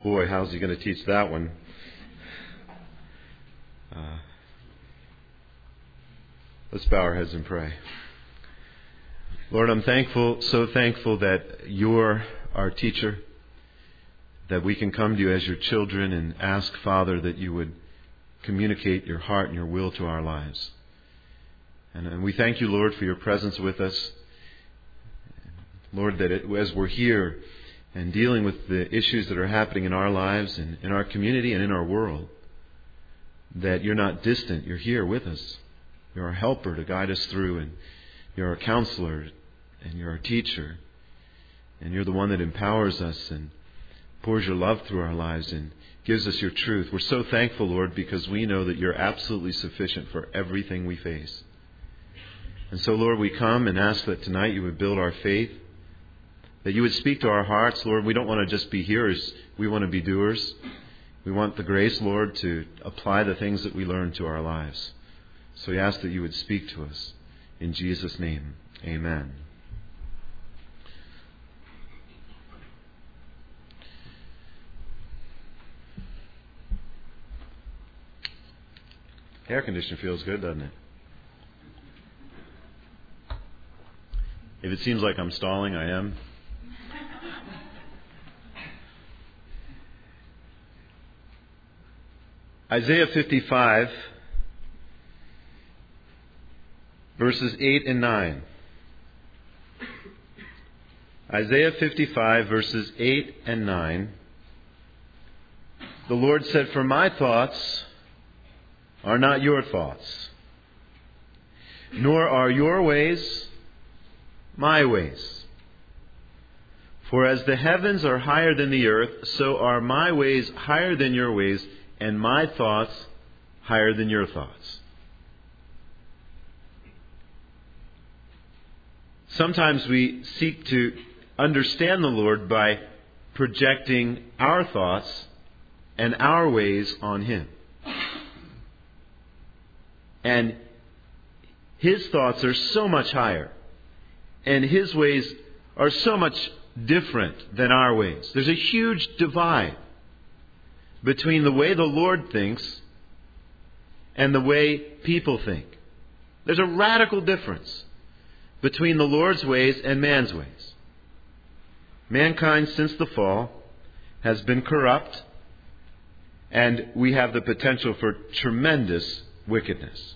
Boy, how's he going to teach that one? Let's bow our heads and pray. Lord, I'm thankful, so thankful that you're our teacher, that we can come to you as your children and ask, Father, that you would communicate your heart and your will to our lives. And we thank you, Lord, for your presence with us. Lord, that as we're here and dealing with the issues that are happening in our lives and in our community and in our world, that you're not distant. You're here with us. You're our helper to guide us through, and you're our counselor, and you're our teacher, and you're the one that empowers us and pours your love through our lives and gives us your truth. We're so thankful, Lord, because we know that you're absolutely sufficient for everything we face. And so, Lord, we come and ask that tonight you would build our faith, that you would speak to our hearts. Lord, we don't want to just be hearers. We want to be doers. We want the grace, Lord, to apply the things that we learn to our lives. So we ask that you would speak to us. In Jesus' name, amen. Air conditioner feels good, doesn't it? If it seems like I'm stalling, I am. Isaiah 55, verses 8 and 9. Isaiah 55, verses 8 and 9. The Lord said, "For my thoughts are not your thoughts, nor are your ways my ways. For as the heavens are higher than the earth, so are my ways higher than your ways, and my thoughts higher than your thoughts." Sometimes we seek to understand the Lord by projecting our thoughts and our ways on Him. And His thoughts are so much higher, and His ways are so much different than our ways. There's a huge divide between the way the Lord thinks and the way people think. There's a radical difference between the Lord's ways and man's ways. Mankind, since the fall, has been corrupt, and we have the potential for tremendous wickedness.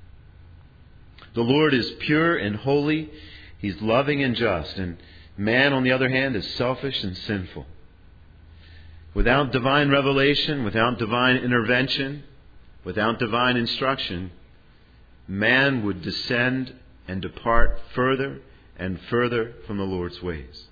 The Lord is pure and holy. He's loving and just. And man, on the other hand, is selfish and sinful. Without divine revelation, without divine intervention, without divine instruction, man would descend and depart further and further from the Lord's ways.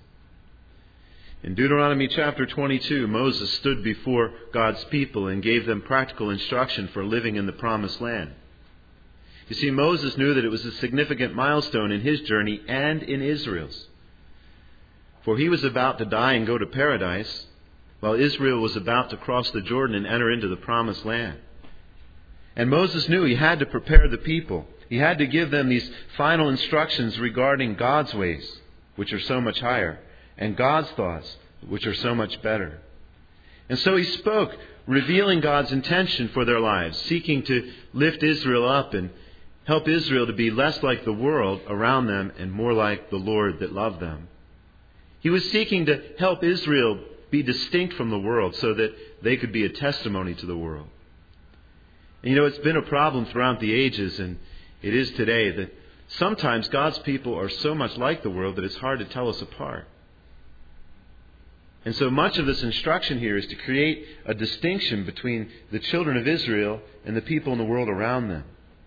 In Deuteronomy chapter 22, Moses stood before God's people and gave them practical instruction for living in the promised land. You see, Moses knew that it was a significant milestone in his journey and in Israel's. For he was about to die and go to paradise, while Israel was about to cross the Jordan and enter into the promised land. And Moses knew he had to prepare the people. He had to give them these final instructions regarding God's ways, which are so much higher, and God's thoughts, which are so much better. And so he spoke, revealing God's intention for their lives, seeking to lift Israel up and help Israel to be less like the world around them and more like the Lord that loved them. He was seeking to help Israel be distinct from the world so that they could be a testimony to the world. And it's been a problem throughout the ages, and it is today, that sometimes God's people are so much like the world that it's hard to tell us apart. And so much of this instruction here is to create a distinction between the children of Israel and the people in the world around them.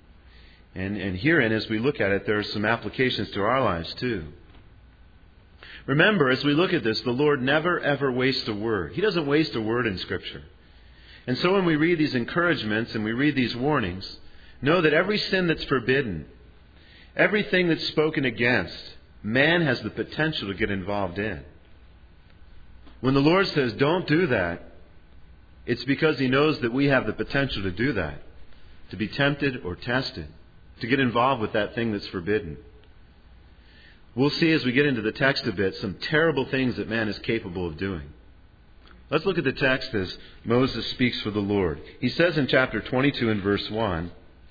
And herein, as we look at it, there are some applications to our lives too. Remember, as we look at this, the Lord never ever wastes a word. He doesn't waste a word in Scripture. And so when we read these encouragements and we read these warnings, know that every sin that's forbidden, everything that's spoken against, man has the potential to get involved in. When the Lord says, don't do that, it's because He knows that we have the potential to do that, to be tempted or tested, to get involved with that thing that's forbidden. We'll see as we get into the text a bit some terrible things that man is capable of doing. Let's look at the text as Moses speaks for the Lord. He says in chapter 22 and verse 1,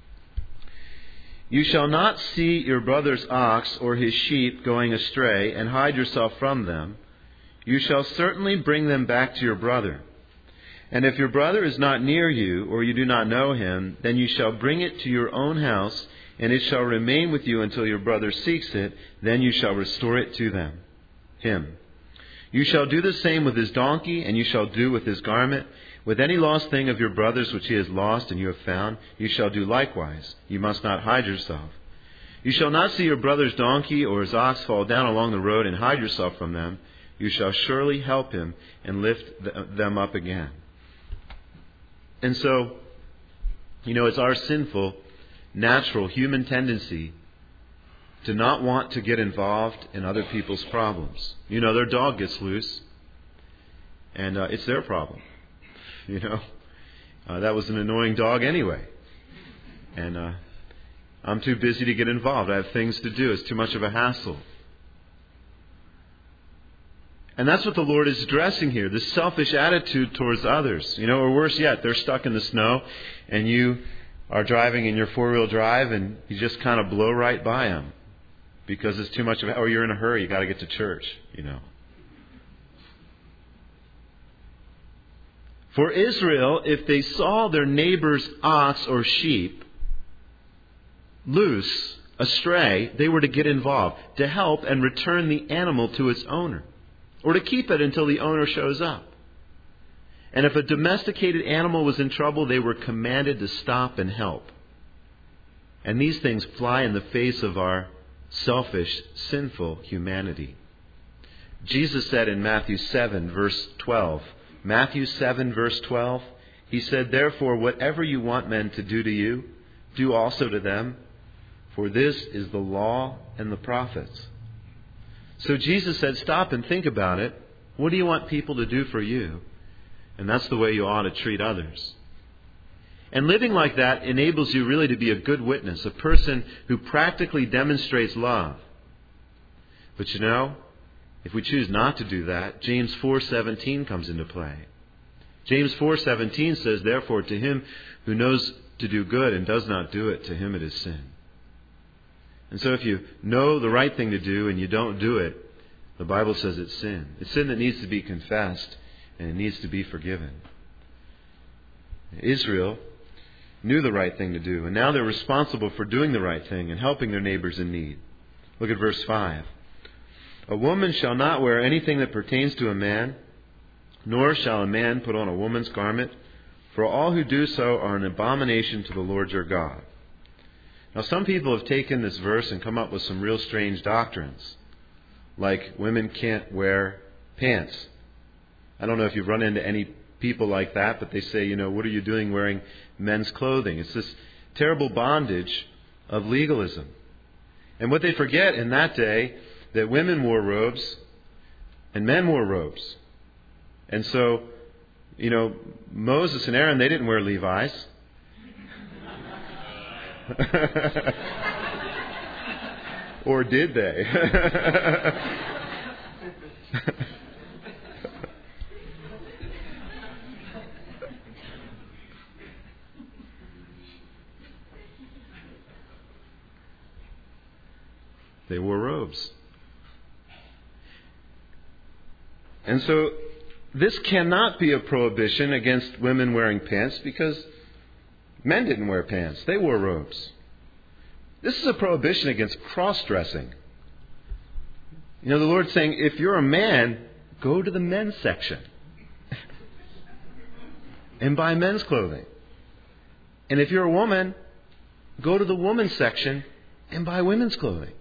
"You shall not see your brother's ox or his sheep going astray and hide yourself from them. You shall certainly bring them back to your brother. And if your brother is not near you, or you do not know him, then you shall bring it to your own house, and it shall remain with you until your brother seeks it. Then you shall restore it to him. You shall do the same with his donkey, and you shall do with his garment. With any lost thing of your brother's which he has lost and you have found, you shall do likewise. You must not hide yourself. You shall not see your brother's donkey or his ox fall down along the road and hide yourself from them. You shall surely help him and lift them up again." And so, it's our sinful, natural, human tendency to not want to get involved in other people's problems. Their dog gets loose, and it's their problem. That was an annoying dog anyway. And I'm too busy to get involved. I have things to do. It's too much of a hassle. And that's what the Lord is addressing here, this selfish attitude towards others. Or worse yet, they're stuck in the snow and you are driving in your four-wheel drive and you just kind of blow right by them because it's too much of or you're in a hurry, you got to get to church, For Israel, if they saw their neighbor's ox or sheep loose, astray, they were to get involved, to help and return the animal to its owner, or to keep it until the owner shows up. And if a domesticated animal was in trouble, they were commanded to stop and help. And these things fly in the face of our selfish, sinful humanity. Jesus said in Matthew 7, verse 12, Matthew 7, verse 12, He said, "Therefore, whatever you want men to do to you, do also to them, for this is the law and the prophets." So Jesus said, stop and think about it. What do you want people to do for you? And that's the way you ought to treat others. And living like that enables you really to be a good witness, a person who practically demonstrates love. But if we choose not to do that, James 4:17 comes into play. James 4:17 says, "Therefore, to him who knows to do good and does not do it, to him it is sin." And so if you know the right thing to do and you don't do it, the Bible says it's sin. It's sin that needs to be confessed and it needs to be forgiven. Israel knew the right thing to do, and now they're responsible for doing the right thing and helping their neighbors in need. Look at verse 5. "A woman shall not wear anything that pertains to a man, nor shall a man put on a woman's garment, for all who do so are an abomination to the Lord your God." Now, some people have taken this verse and come up with some real strange doctrines, like women can't wear pants. I don't know if you've run into any people like that, but they say, what are you doing wearing men's clothing? It's this terrible bondage of legalism. And what they forget in that day, that women wore robes and men wore robes. And so, Moses and Aaron, they didn't wear Levi's. Or did they? They wore robes. And so this cannot be a prohibition against women wearing pants because men didn't wear pants. They wore robes. This is a prohibition against cross-dressing. The Lord's saying, if you're a man, go to the men's section and buy men's clothing. And if you're a woman, go to the woman's section and buy women's clothing.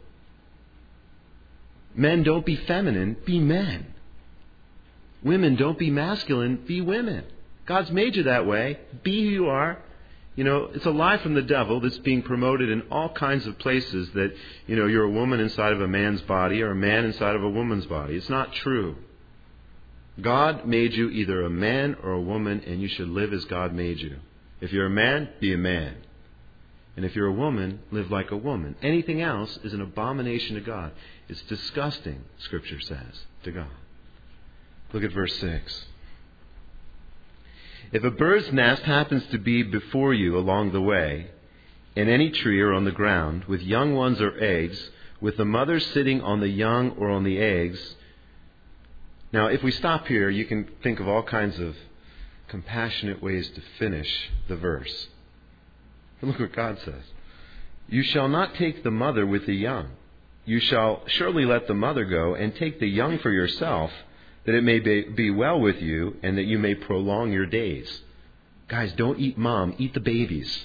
Men, don't be feminine, be men. Women, don't be masculine, be women. God's made you that way. Be who you are. It's a lie from the devil that's being promoted in all kinds of places that, you're a woman inside of a man's body or a man inside of a woman's body. It's not true. God made you either a man or a woman, and you should live as God made you. If you're a man, be a man. And if you're a woman, live like a woman. Anything else is an abomination to God. It's disgusting, Scripture says, to God. Look at verse 6. If a bird's nest happens to be before you along the way, in any tree or on the ground, with young ones or eggs, with the mother sitting on the young or on the eggs. Now, if we stop here, you can think of all kinds of compassionate ways to finish the verse. But look what God says. You shall not take the mother with the young. You shall surely let the mother go and take the young for yourself, that it may be well with you and that you may prolong your days. Guys, don't eat mom, eat the babies.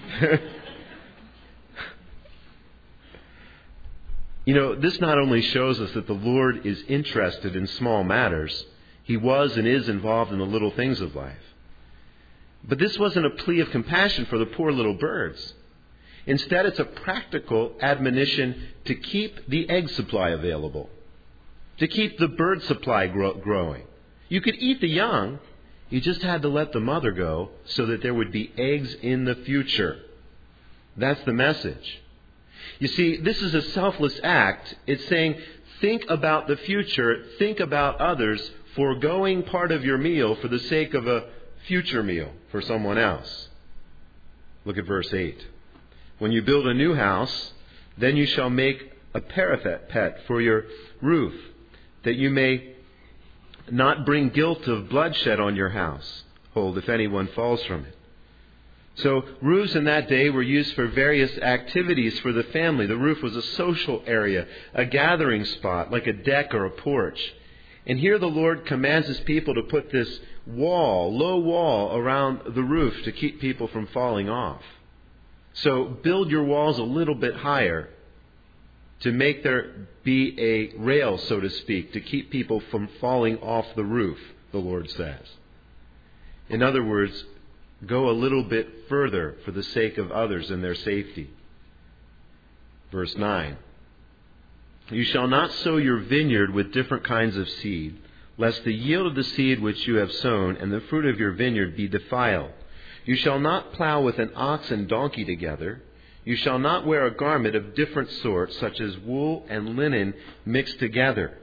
You know, this not only shows us that the Lord is interested in small matters, He was and is involved in the little things of life. But this wasn't a plea of compassion for the poor little birds. Instead, it's a practical admonition to keep the egg supply available, to keep the bird supply growing. You could eat the young, you just had to let the mother go so that there would be eggs in the future. That's the message. You see, this is a selfless act. It's saying, think about the future, think about others, foregoing part of your meal for the sake of a future meal for someone else. Look at verse 8. When you build a new house, then you shall make a parapet for your roof, that you may not bring guilt of bloodshed on your household if anyone falls from it. So roofs in that day were used for various activities for the family. The roof was a social area, a gathering spot, like a deck or a porch. And here the Lord commands His people to put this low wall around the roof to keep people from falling off. So build your walls a little bit higher to make there be a rail, so to speak, to keep people from falling off the roof, the Lord says. In other words, go a little bit further for the sake of others and their safety. Verse 9. You shall not sow your vineyard with different kinds of seed, lest the yield of the seed which you have sown and the fruit of your vineyard be defiled. You shall not plow with an ox and donkey together. You shall not wear a garment of different sorts, such as wool and linen mixed together.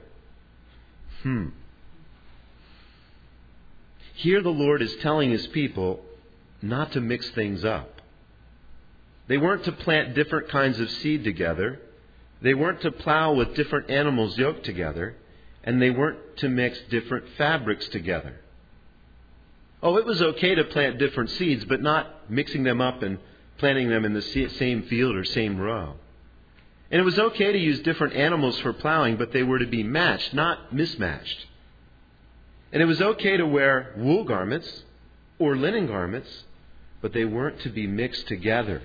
Here the Lord is telling His people not to mix things up. They weren't to plant different kinds of seed together. They weren't to plow with different animals yoked together. And they weren't to mix different fabrics together. Oh, it was okay to plant different seeds, but not mixing them up and planting them in the same field or same row. And it was okay to use different animals for plowing, but they were to be matched, not mismatched. And it was okay to wear wool garments or linen garments, but they weren't to be mixed together.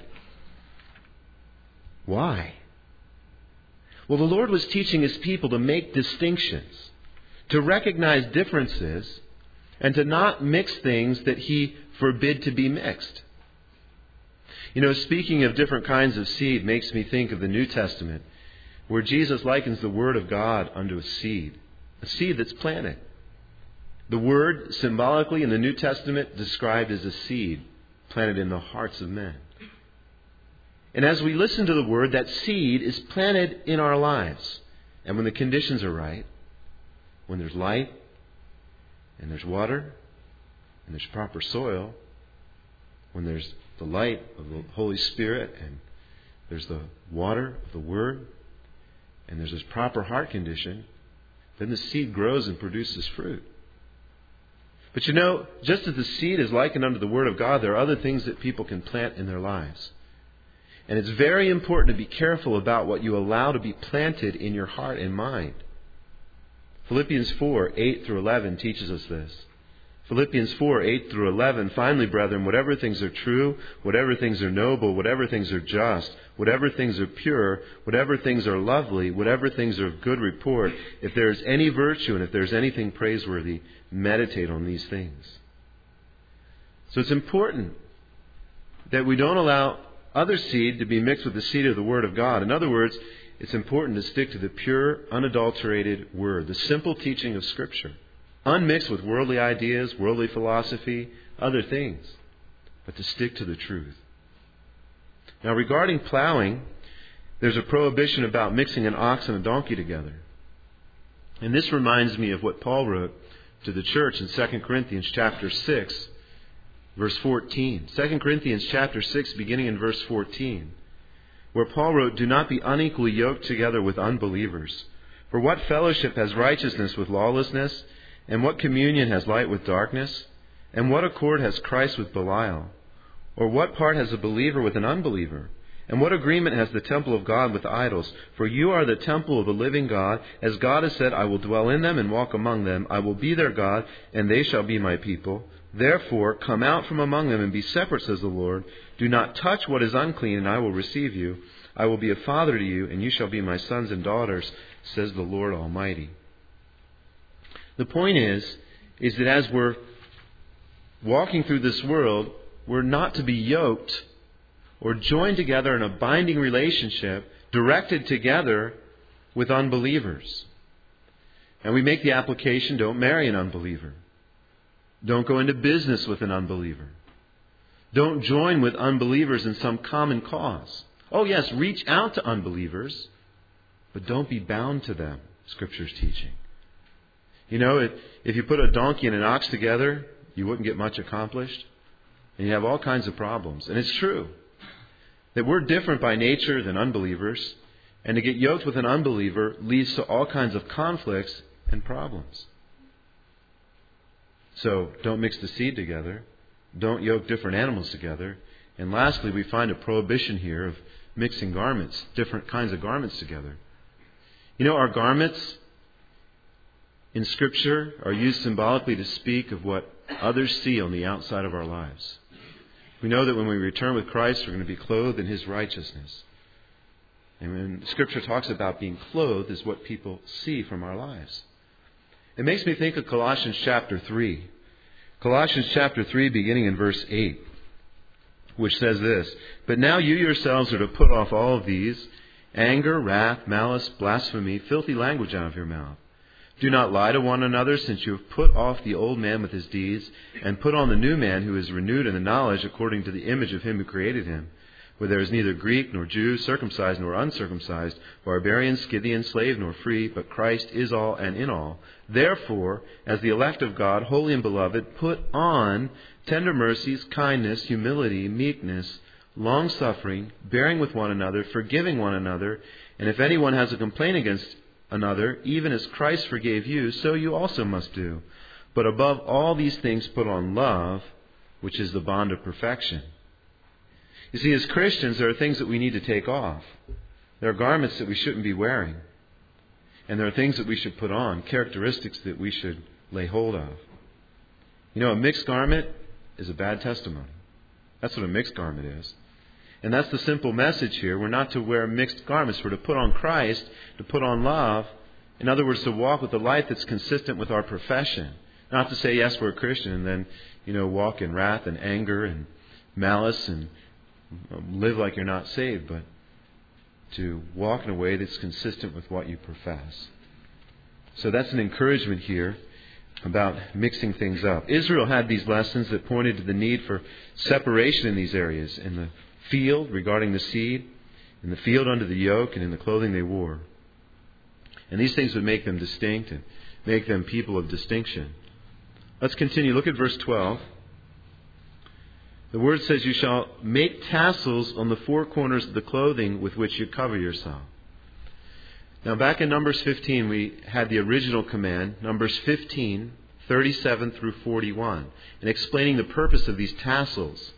Why? Well, the Lord was teaching His people to make distinctions, to recognize differences, and to not mix things that He forbid to be mixed. You know, speaking of different kinds of seed makes me think of the New Testament, where Jesus likens the Word of God unto a seed that's planted. The Word, symbolically in the New Testament, described as a seed planted in the hearts of men. And as we listen to the Word, that seed is planted in our lives. And when the conditions are right, when there's light, and there's water, and there's proper soil, when there's the light of the Holy Spirit, and there's the water of the Word, and there's this proper heart condition, then the seed grows and produces fruit. But you know, just as the seed is likened unto the Word of God, there are other things that people can plant in their lives. And it's very important to be careful about what you allow to be planted in your heart and mind. Philippians 4, 8 through 11 teaches us this. Philippians 4, 8 through 11, finally, brethren, whatever things are true, whatever things are noble, whatever things are just, whatever things are pure, whatever things are lovely, whatever things are of good report, if there is any virtue and if there is anything praiseworthy, meditate on these things. So it's important that we don't allow other seed to be mixed with the seed of the Word of God. In other words, it's important to stick to the pure, unadulterated Word, the simple teaching of Scripture, unmixed with worldly ideas, worldly philosophy, other things, but to stick to the truth. Now, regarding plowing, there's a prohibition about mixing an ox and a donkey together. And this reminds me of what Paul wrote to the church in 2 Corinthians chapter 6, verse 14. 2 Corinthians chapter 6, beginning in verse 14, where Paul wrote, "Do not be unequally yoked together with unbelievers. For what fellowship has righteousness with lawlessness? And what communion has light with darkness? And what accord has Christ with Belial? Or what part has a believer with an unbeliever? And what agreement has the temple of God with idols? For you are the temple of the living God. As God has said, I will dwell in them and walk among them. I will be their God, and they shall be my people. Therefore, come out from among them and be separate, says the Lord. Do not touch what is unclean, and I will receive you. I will be a father to you, and you shall be my sons and daughters, says the Lord Almighty." The point is that as we're walking through this world, we're not to be yoked or joined together in a binding relationship, directed together with unbelievers. And we make the application, don't marry an unbeliever. Don't go into business with an unbeliever. Don't join with unbelievers in some common cause. Oh yes, reach out to unbelievers, but don't be bound to them, Scripture's teaching. You know, if you put a donkey and an ox together, you wouldn't get much accomplished. And you have all kinds of problems. And it's true that we're different by nature than unbelievers. And to get yoked with an unbeliever leads to all kinds of conflicts and problems. So don't mix the seed together. Don't yoke different animals together. And lastly, we find a prohibition here of mixing garments, different kinds of garments together. You know, our garments in Scripture are used symbolically to speak of what others see on the outside of our lives. We know that when we return with Christ, we're going to be clothed in His righteousness. And when Scripture talks about being clothed, is what people see from our lives. It makes me think of Colossians chapter 3. Colossians chapter 3, beginning in verse 8, which says this, "But now you yourselves are to put off all of these, anger, wrath, malice, blasphemy, filthy language out of your mouth. Do not lie to one another, since you have put off the old man with his deeds, and put on the new man, who is renewed in the knowledge according to the image of Him who created him. Where there is neither Greek nor Jew, circumcised nor uncircumcised, barbarian, Scythian, slave nor free, but Christ is all and in all. Therefore, as the elect of God, holy and beloved, put on tender mercies, kindness, humility, meekness, long-suffering, bearing with one another, forgiving one another. And if anyone has a complaint against another, even as Christ forgave you, so you also must do. But above all these things put on love, which is the bond of perfection." You see, as Christians, there are things that we need to take off. There are garments that we shouldn't be wearing. And there are things that we should put on, characteristics that we should lay hold of. You know, a mixed garment is a bad testimony. That's what a mixed garment is. And that's the simple message here. We're not to wear mixed garments. We're to put on Christ, to put on love. In other words, to walk with a life that's consistent with our profession. Not to say, yes, we're a Christian, and then, walk in wrath and anger and malice and live like you're not saved, but to walk in a way that's consistent with what you profess. So that's an encouragement here about mixing things up. Israel had these lessons that pointed to the need for separation in these areas. In the field, regarding the seed, in the field under the yoke, and in the clothing they wore. And these things would make them distinct and make them people of distinction. Let's continue. Look at verse 12. The Word says, "You shall make tassels on the four corners of the clothing with which you cover yourself." Now back in Numbers 15, we had the original command, Numbers 15, 37 through 41, and explaining the purpose of these tassels.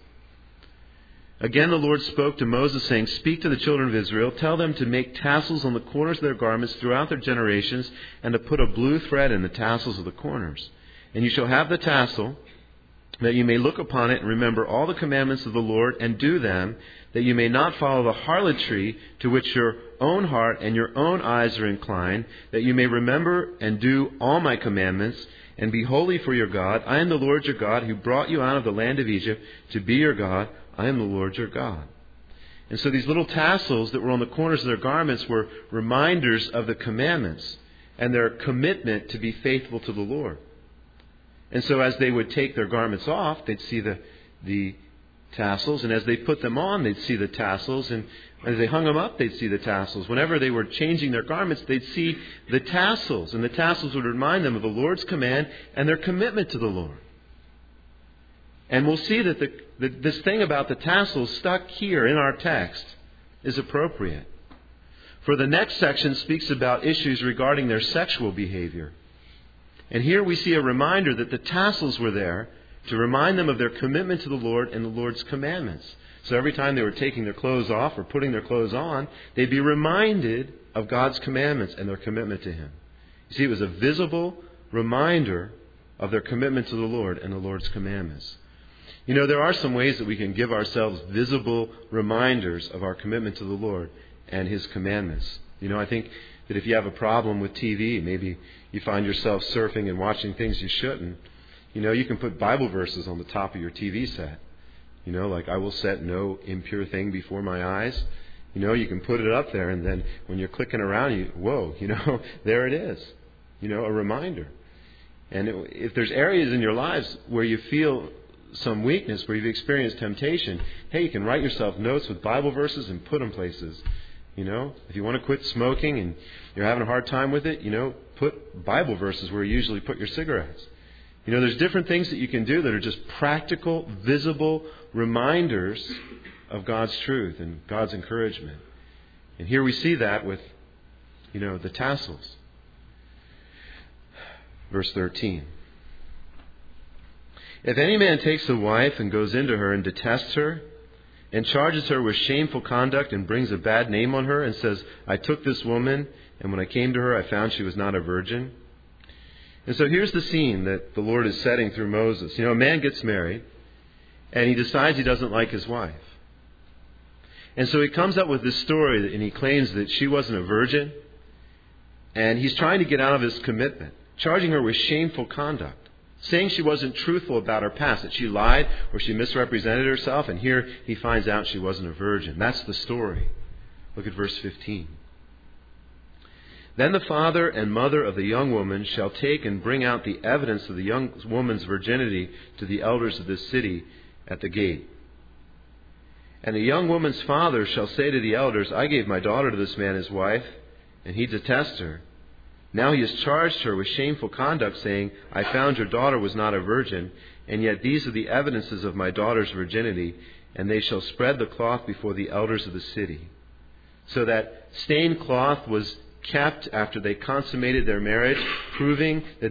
Again, the Lord spoke to Moses, saying, "Speak to the children of Israel, tell them to make tassels on the corners of their garments throughout their generations, and to put a blue thread in the tassels of the corners. And you shall have the tassel, that you may look upon it and remember all the commandments of the Lord and do them, that you may not follow the harlotry to which your own heart and your own eyes are inclined, that you may remember and do all my commandments, and be holy for your God. I am the Lord your God, who brought you out of the land of Egypt to be your God. I am the Lord your God." And so these little tassels that were on the corners of their garments were reminders of the commandments and their commitment to be faithful to the Lord. And so as they would take their garments off, they'd see the tassels. And as they put them on, they'd see the tassels. And as they hung them up, they'd see the tassels. Whenever they were changing their garments, they'd see the tassels. And the tassels would remind them of the Lord's command and their commitment to the Lord. And we'll see that this thing about the tassels stuck here in our text is appropriate. For the next section speaks about issues regarding their sexual behavior. And here we see a reminder that the tassels were there to remind them of their commitment to the Lord and the Lord's commandments. So every time they were taking their clothes off or putting their clothes on, they'd be reminded of God's commandments and their commitment to Him. You see, it was a visible reminder of their commitment to the Lord and the Lord's commandments. You know, there are some ways that we can give ourselves visible reminders of our commitment to the Lord and His commandments. You know, I think that if you have a problem with TV, maybe you find yourself surfing and watching things you shouldn't, you know, you can put Bible verses on the top of your TV set. You know, like, I will set no impure thing before my eyes. You know, you can put it up there, and then when you're clicking around, there it is. You know, a reminder. And if there's areas in your lives where you feel some weakness, where you've experienced temptation, hey, you can write yourself notes with Bible verses and put them places. You know, if you want to quit smoking and you're having a hard time with it, you know, put Bible verses where you usually put your cigarettes. You know, there's different things that you can do that are just practical, visible reminders of God's truth and God's encouragement. And here we see that with, you know, the tassels. Verse 13. If any man takes a wife and goes into her and detests her and charges her with shameful conduct and brings a bad name on her and says, I took this woman, and when I came to her I found she was not a virgin. And so here's the scene that the Lord is setting through Moses. You know, a man gets married and he decides he doesn't like his wife. And so he comes up with this story and he claims that she wasn't a virgin, and he's trying to get out of his commitment, charging her with shameful conduct, saying she wasn't truthful about her past, that she lied or she misrepresented herself, and here he finds out she wasn't a virgin. That's the story. Look at verse 15. Then the father and mother of the young woman shall take and bring out the evidence of the young woman's virginity to the elders of this city at the gate. And the young woman's father shall say to the elders, I gave my daughter to this man as wife, and he detests her. Now he has charged her with shameful conduct, saying, I found your daughter was not a virgin, and yet these are the evidences of my daughter's virginity, and they shall spread the cloth before the elders of the city. So that stained cloth was kept after they consummated their marriage, proving that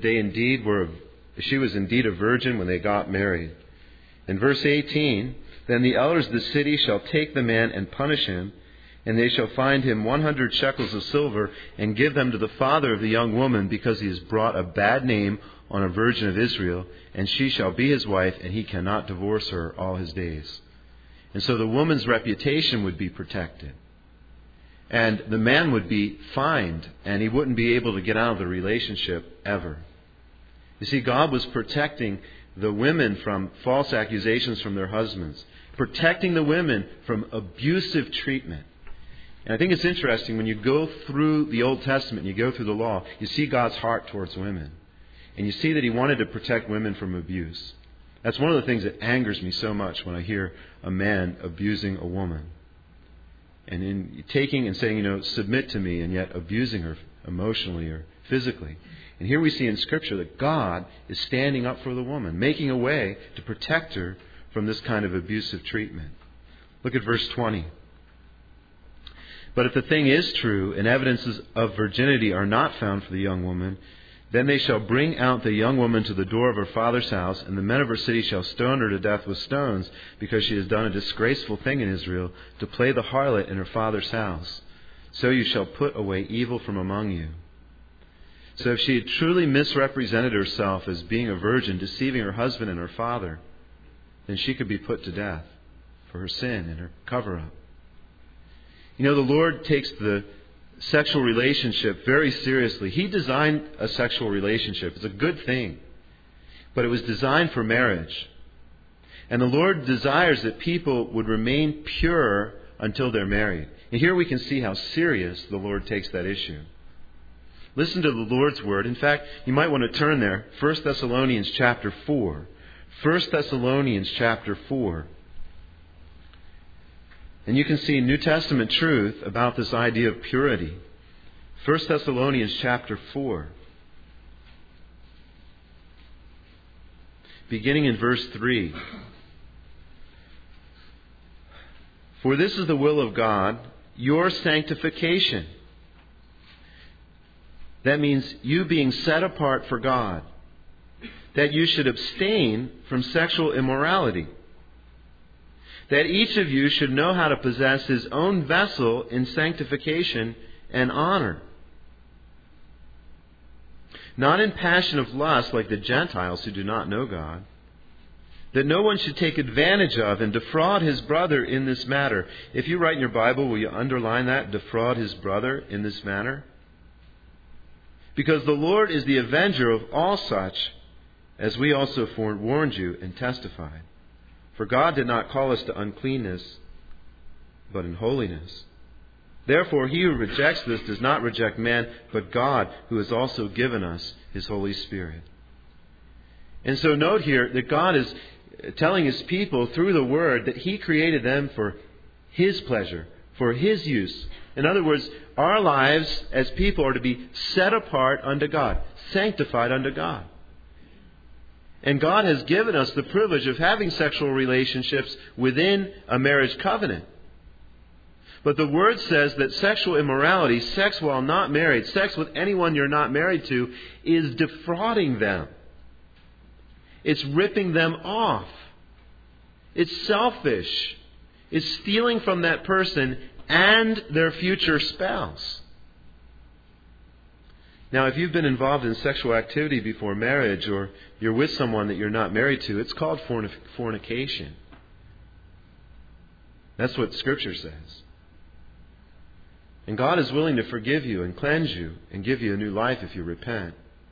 she was indeed a virgin when they got married. In verse 18, then the elders of the city shall take the man and punish him, and they shall find him 100 shekels of silver and give them to the father of the young woman, because he has brought a bad name on a virgin of Israel, and she shall be his wife, and he cannot divorce her all his days. And so the woman's reputation would be protected. And the man would be fined, and he wouldn't be able to get out of the relationship ever. You see, God was protecting the women from false accusations from their husbands, protecting the women from abusive treatment. And I think it's interesting, when you go through the Old Testament and you go through the law, you see God's heart towards women. And you see that He wanted to protect women from abuse. That's one of the things that angers me so much when I hear a man abusing a woman. And in taking and saying, submit to me, and yet abusing her emotionally or physically. And here we see in Scripture that God is standing up for the woman, making a way to protect her from this kind of abusive treatment. Look at verse 20. But if the thing is true, and evidences of virginity are not found for the young woman, then they shall bring out the young woman to the door of her father's house, and the men of her city shall stone her to death with stones, because she has done a disgraceful thing in Israel, to play the harlot in her father's house. So you shall put away evil from among you. So if she had truly misrepresented herself as being a virgin, deceiving her husband and her father, then she could be put to death for her sin and her cover-up. The Lord takes the sexual relationship very seriously. He designed a sexual relationship. It's a good thing. But it was designed for marriage. And the Lord desires that people would remain pure until they're married. And here we can see how serious the Lord takes that issue. Listen to the Lord's word. In fact, you might want to turn there. 1 Thessalonians chapter 4. 1 Thessalonians chapter 4. And you can see New Testament truth about this idea of purity. 1 Thessalonians chapter 4. Beginning in verse 3. For this is the will of God, your sanctification. That means you being set apart for God. That you should abstain from sexual immorality. That each of you should know how to possess his own vessel in sanctification and honor. Not in passion of lust like the Gentiles who do not know God. That no one should take advantage of and defraud his brother in this matter. If you write in your Bible, will you underline that? Defraud his brother in this manner? Because the Lord is the avenger of all such, as we also forewarned you and testified. For God did not call us to uncleanness, but in holiness. Therefore, he who rejects this does not reject man, but God, who has also given us his Holy Spirit. And so note here that God is telling his people through the Word that he created them for his pleasure, for his use. In other words, our lives as people are to be set apart unto God, sanctified unto God. And God has given us the privilege of having sexual relationships within a marriage covenant. But the Word says that sexual immorality, sex while not married, sex with anyone you're not married to, is defrauding them. It's ripping them off. It's selfish. It's stealing from that person and their future spouse. Now, if you've been involved in sexual activity before marriage, or you're with someone that you're not married to, it's called fornication. That's what Scripture says. And God is willing to forgive you and cleanse you and give you a new life if you repent.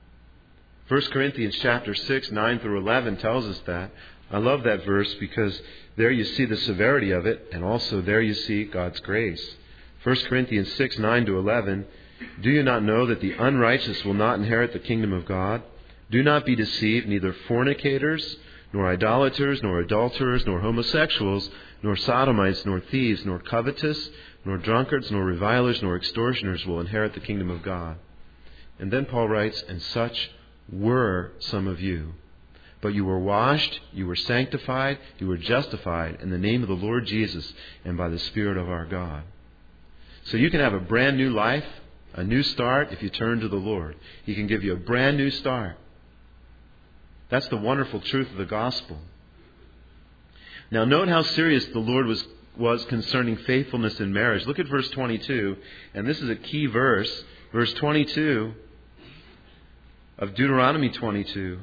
1 Corinthians chapter 6, 9 through 11 tells us that. I love that verse because there you see the severity of it, and also there you see God's grace. 1 Corinthians 6, 9 to 11. Do you not know that the unrighteous will not inherit the kingdom of God? Do not be deceived, neither fornicators, nor idolaters, nor adulterers, nor homosexuals, nor sodomites, nor thieves, nor covetous, nor drunkards, nor revilers, nor extortioners will inherit the kingdom of God. And then Paul writes, and such were some of you. But you were washed, you were sanctified, you were justified in the name of the Lord Jesus and by the Spirit of our God. So you can have a brand new life, a new start if you turn to the Lord. He can give you a brand new start. That's the wonderful truth of the gospel. Now note how serious the Lord was concerning faithfulness in marriage. Look at verse 22, and this is a key verse. Verse 22 of Deuteronomy 22.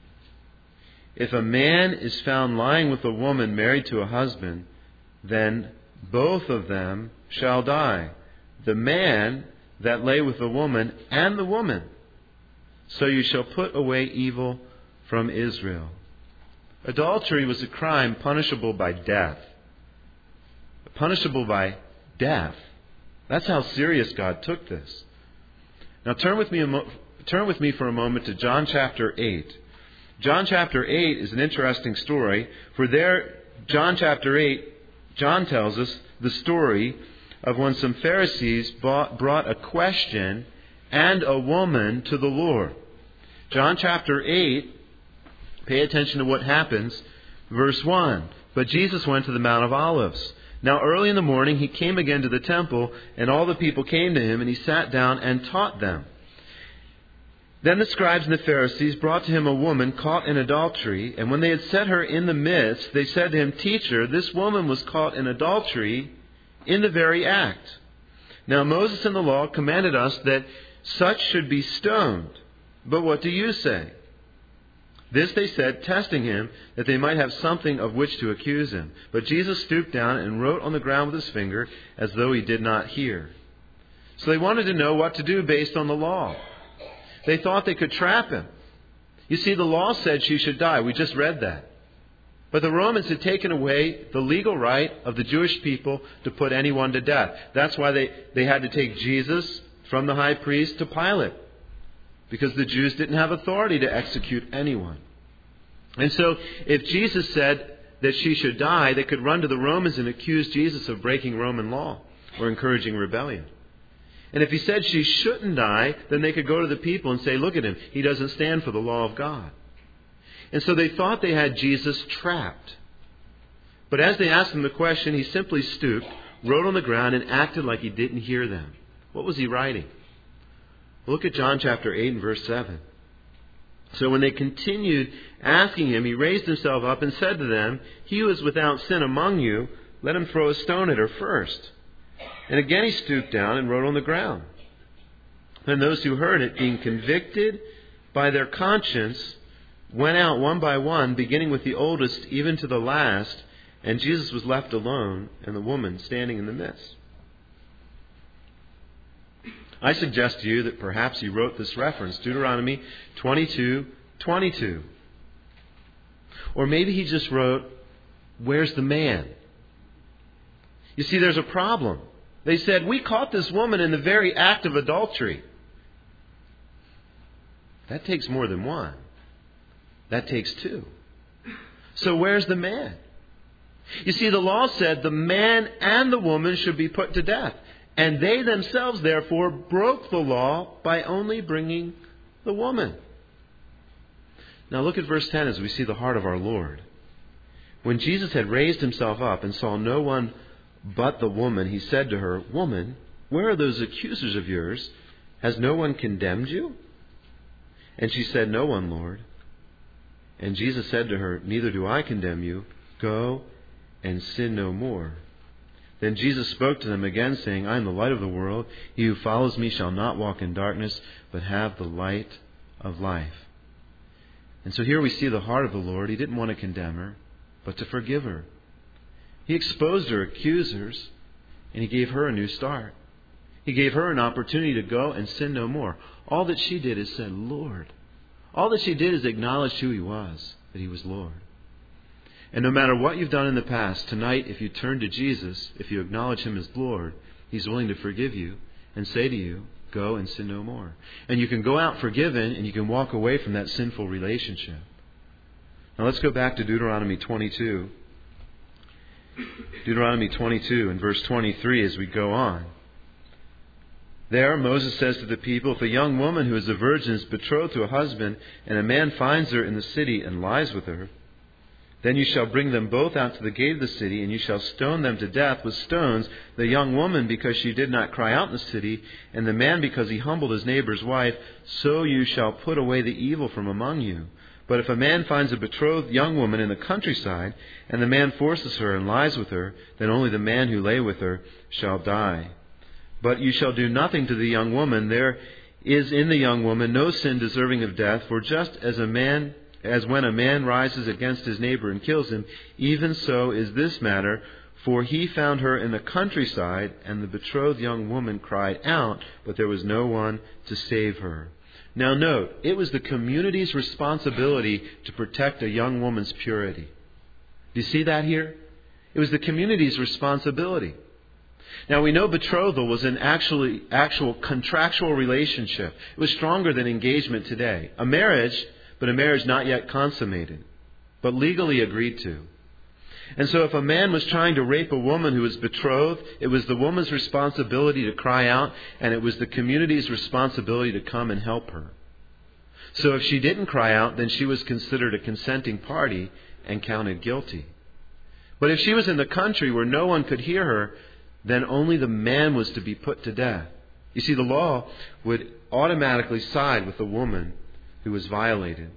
If a man is found lying with a woman married to a husband, then both of them shall die, the man that lay with the woman and the woman. So you shall put away evil from Israel. Adultery was a crime punishable by death. Punishable by death. That's how serious God took this. Now turn with me for a moment to John chapter 8. John chapter 8 is an interesting story. For there, John chapter 8, John tells us the story of when some Pharisees brought a question and a woman to the Lord. John chapter 8, pay attention to what happens. Verse 1. But Jesus went to the Mount of Olives. Now early in the morning he came again to the temple, and all the people came to him, and he sat down and taught them. Then the scribes and the Pharisees brought to him a woman caught in adultery, and when they had set her in the midst, they said to him, Teacher, this woman was caught in adultery in the very act. Now Moses in the law commanded us that such should be stoned. But what do you say? This they said, testing him, that they might have something of which to accuse him. But Jesus stooped down and wrote on the ground with his finger, as though he did not hear. So they wanted to know what to do based on the law. They thought they could trap him. You see, the law said she should die. We just read that. But the Romans had taken away the legal right of the Jewish people to put anyone to death. That's why they had to take Jesus from the high priest to Pilate, because the Jews didn't have authority to execute anyone. And so if Jesus said that she should die, they could run to the Romans and accuse Jesus of breaking Roman law or encouraging rebellion. And if he said she shouldn't die, then they could go to the people and say, look at him, he doesn't stand for the law of God. And so they thought they had Jesus trapped. But as they asked him the question, he simply stooped, wrote on the ground, and acted like he didn't hear them. What was he writing? Look at John chapter 8 and verse 7. So when they continued asking him, he raised himself up and said to them, "He who is without sin among you, let him throw a stone at her first." And again he stooped down and wrote on the ground. Then those who heard it, being convicted by their conscience, went out one by one, beginning with the oldest even to the last, and Jesus was left alone, and the woman standing in the midst. I suggest to you that perhaps he wrote this reference, Deuteronomy 22:22. Or maybe he just wrote, "Where's the man?" You see, there's a problem. They said, "We caught this woman in the very act of adultery." That takes more than one. That takes two. So where's the man? You see, the law said the man and the woman should be put to death. And they themselves, therefore, broke the law by only bringing the woman. Now look at verse 10 as we see the heart of our Lord. When Jesus had raised himself up and saw no one but the woman, he said to her, "Woman, where are those accusers of yours? Has no one condemned you?" And she said, "No one, Lord." And Jesus said to her, "Neither do I condemn you. Go and sin no more." Then Jesus spoke to them again, saying, "I am the light of the world. He who follows me shall not walk in darkness, but have the light of life." And so here we see the heart of the Lord. He didn't want to condemn her, but to forgive her. He exposed her accusers, and he gave her a new start. He gave her an opportunity to go and sin no more. All that she did is said, "Lord." All that she did is acknowledge who he was, that he was Lord. And no matter what you've done in the past, tonight, if you turn to Jesus, if you acknowledge him as Lord, he's willing to forgive you and say to you, "Go and sin no more." And you can go out forgiven, and you can walk away from that sinful relationship. Now let's go back to Deuteronomy 22. Deuteronomy 22 and verse 23 as we go on. There, Moses says to the people, "If a young woman who is a virgin is betrothed to a husband, and a man finds her in the city and lies with her, then you shall bring them both out to the gate of the city, and you shall stone them to death with stones, the young woman because she did not cry out in the city, and the man because he humbled his neighbor's wife. So you shall put away the evil from among you. But if a man finds a betrothed young woman in the countryside, and the man forces her and lies with her, then only the man who lay with her shall die. But you shall do nothing to the young woman. There is in the young woman no sin deserving of death, for just as when a man rises against his neighbor and kills him, even so is this matter, for he found her in the countryside, and the betrothed young woman cried out, but there was no one to save her." Now note, it was the community's responsibility to protect a young woman's purity. Do you see that here? It was the community's responsibility. Now we know betrothal was an actual contractual relationship. It was stronger than engagement today. A marriage, but a marriage not yet consummated, but legally agreed to. And so if a man was trying to rape a woman who was betrothed, it was the woman's responsibility to cry out, and it was the community's responsibility to come and help her. So if she didn't cry out, then she was considered a consenting party and counted guilty. But if she was in the country where no one could hear her, then only the man was to be put to death. You see, the law would automatically side with the woman who was violated.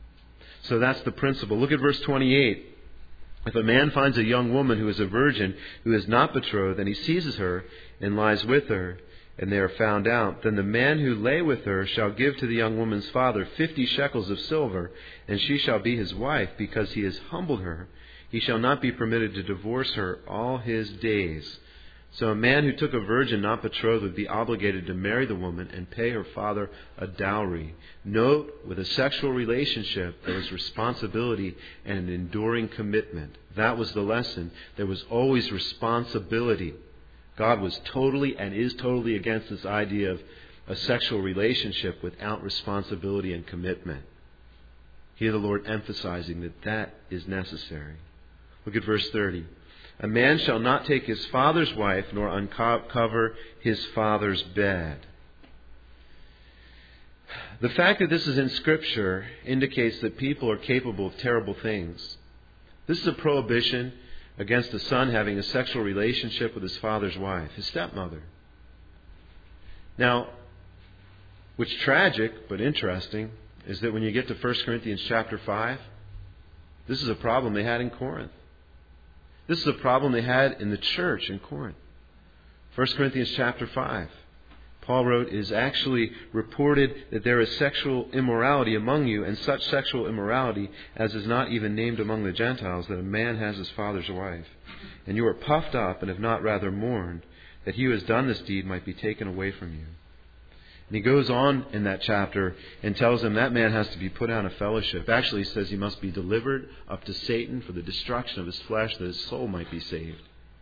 So that's the principle. Look at verse 28. If a man finds a young woman who is a virgin, who is not betrothed, and he seizes her and lies with her, and they are found out, then the man who lay with her shall give to the young woman's father 50 shekels of silver, and she shall be his wife, because he has humbled her. He shall not be permitted to divorce her all his days. So a man who took a virgin not betrothed would be obligated to marry the woman and pay her father a dowry. Note, with a sexual relationship, there was responsibility and an enduring commitment. That was the lesson. There was always responsibility. God was totally and is totally against this idea of a sexual relationship without responsibility and commitment. Here the Lord emphasizing that that is necessary. Look at verse 30. A man shall not take his father's wife, nor uncover his father's bed. The fact that this is in Scripture indicates that people are capable of terrible things. This is a prohibition against a son having a sexual relationship with his father's wife, his stepmother. Now, what's tragic but interesting is that when you get to 1 Corinthians chapter 5, this is a problem they had in Corinth. This is a problem they had in the church in Corinth. 1 Corinthians chapter 5. Paul wrote, "It is actually reported that there is sexual immorality among you, and such sexual immorality as is not even named among the Gentiles, that a man has his father's wife. And you are puffed up and have not rather mourned, that he who has done this deed might be taken away from you." And he goes on in that chapter and tells them that man has to be put out of fellowship. Actually, he says he must be delivered up to Satan for the destruction of his flesh, that his soul might be saved.